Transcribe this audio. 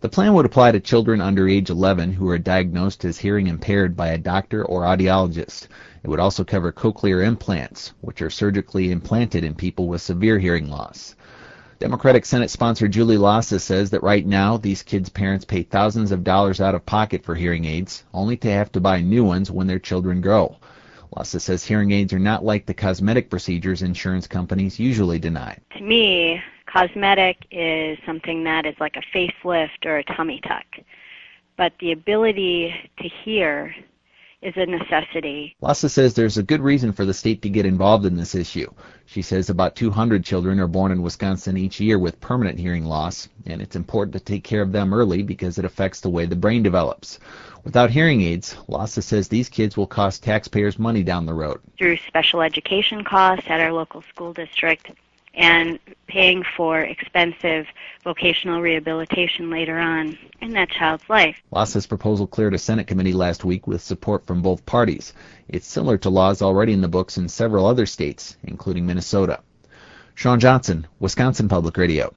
The plan would apply to children under age 11 who are diagnosed as hearing impaired by a doctor or audiologist. It would also cover cochlear implants, which are surgically implanted in people with severe hearing loss. Democratic Senate sponsor Julie Lassa says that right now these kids' parents pay thousands of dollars out of pocket for hearing aids, only to have to buy new ones when their children grow. Lassa says hearing aids are not like the cosmetic procedures insurance companies usually deny. To me, cosmetic is something that is like a facelift or a tummy tuck. But the ability to hear is a necessity. Lassa says there's a good reason for the state to get involved in this issue. She says about 200 children are born in Wisconsin each year with permanent hearing loss, and it's important to take care of them early because it affects the way the brain develops. Without hearing aids, Lassa says these kids will cost taxpayers money down the road. Through special education costs at our local school district and paying for expensive vocational rehabilitation later on in that child's life. Lassa's proposal cleared a Senate committee last week with support from both parties. It's similar to laws already in the books in several other states, including Minnesota. Sean Johnson, Wisconsin Public Radio.